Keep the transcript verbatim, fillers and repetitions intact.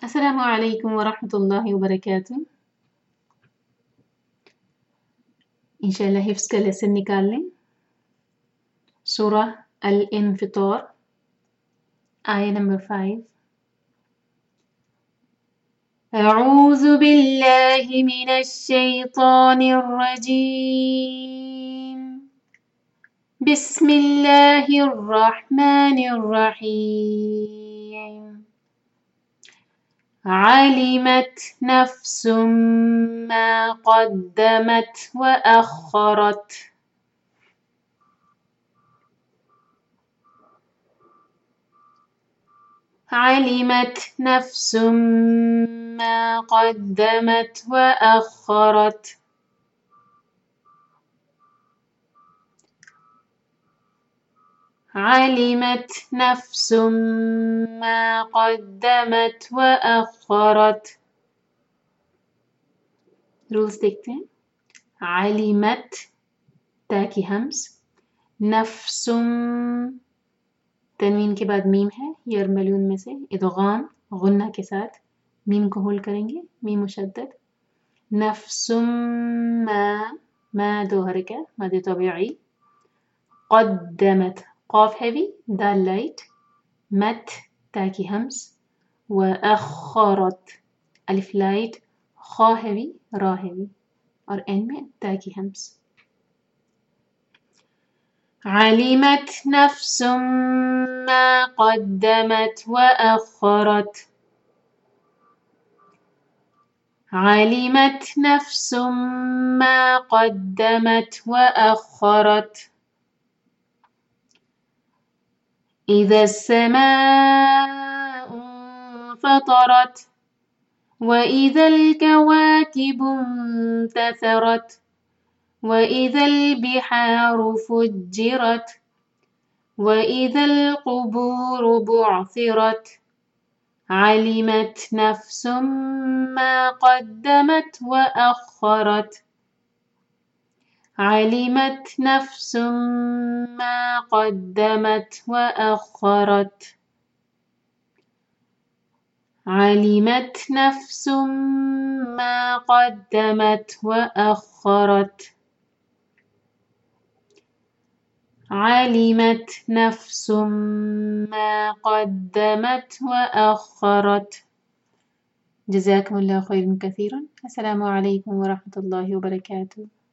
السلام علیکم ورحمۃ اللہ وبرکاتہ. انشاءاللہ حفظ کا لیسن نکال لیں. سورہ الانفطار آیہ نمبر فائیو. اعوذ باللہ من الشیطان الرجیم. بسم اللہ الرحمن الرحیم. علمت نفس ما قدمت وأخرت. علمت نفس ما قدمت وأخرت. علمت نفس ما قدمت وأخرت. رولز دیکھتے ہیں. علمت تا کی ہمز، نفس تنوین کے بعد میم ہے یرملون میں سے، ادغام غنہ کے ساتھ میم کو ہولڈ کریں گے، میم مشدد. نفس ما ما دو حرکہ مد طبیعی. قدمت قاف ہیوی دال لائٹ، مت تا کی ہمز، وأخرت الف لائٹ خا ہیوی را ہیوی اور این میں تا کی ہمز. علمت نفس ما قدمت وأخرت. علمت نفس ما قدمت وأخرت. إذا السماء انفطرت وإذا الكواكب انتثرت وإذا البحار فجرت وإذا القبور بعثرت. علمت نفس ما قدمت وأخرت. علمت نفس ما قدمت وأخرت. علمت نفس ما قدمت وأخرت. علمت نفس ما قدمت وأخرت. جزاكم الله خيرا كثيرا. السلام عليكم ورحمة الله وبركاته.